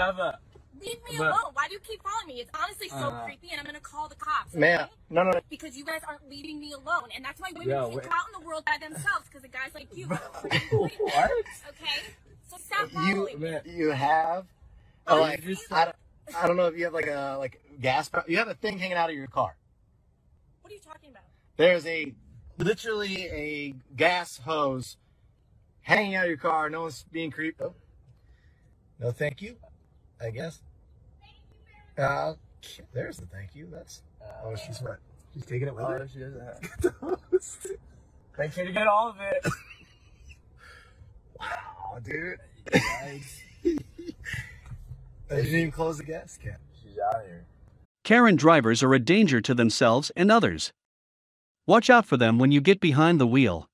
Leave me alone. Why do you keep following me? It's honestly so creepy, and I'm gonna call the cops. Man, okay? no. Because you guys aren't leaving me alone, and that's why women can't go out in the world by themselves, because of guys like you. What? Okay? So stop following me. You have, I don't know if you have like gas. You have a thing hanging out of your car. What are you talking about? There's literally a gas hose hanging out of your car. No one's being creeped. Oh. No, thank you. I guess. There's the thank you. That's. Oh, she's what? She's taking it with her. She doesn't have. Make sure to get all of it. Wow, dude. I didn't even close the gas cap. She's out here. Karen drivers are a danger to themselves and others. Watch out for them when you get behind the wheel.